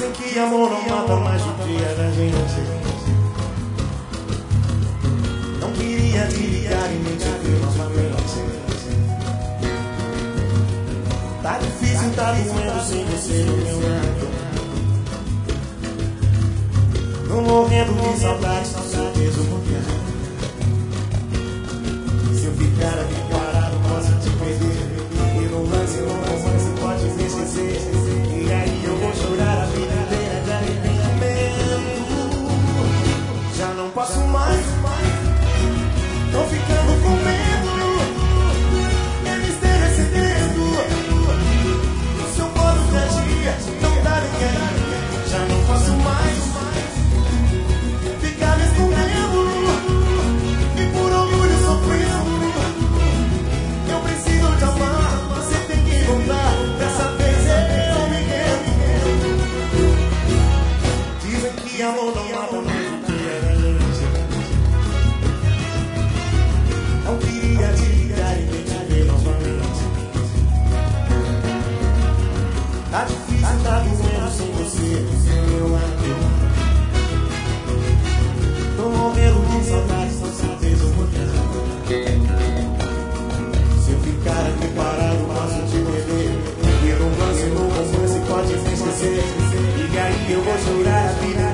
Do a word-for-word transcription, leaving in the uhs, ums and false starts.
Dizem que amor não mata, mais o dia da gente. Não queria te ligar e me te ver novamente. Tá difícil, tá doendo sem você no meu lado. Tô morrendo de saudade, com certeza eu vou viajar. Se eu ficar aqui parado, posso te perder. E no lance, no romance, pode me esquecer. E aí eu vou chorar a vida inteira de arrependimento. Já não posso mais, tô ficando com medo. Ele esteja cedendo no seu modo de agir, não dá ninguém. Já não posso mais ficar me escondendo e por orgulho sofrendo. Eu preciso te amar, você tem que voltar. Dessa vez eu me rendo. Dizem que amor não mata, mas o que é gente. Não queria te ligar e nem te ver novamente. Tá difícil, tá doendo sem você, meu amigo. Tô morrendo de saudade, com certeza eu vou viajar. Se eu ficar aqui parado, posso te perder. E no lance, no romance, pode me esquecer. E aí eu vou chorar a vida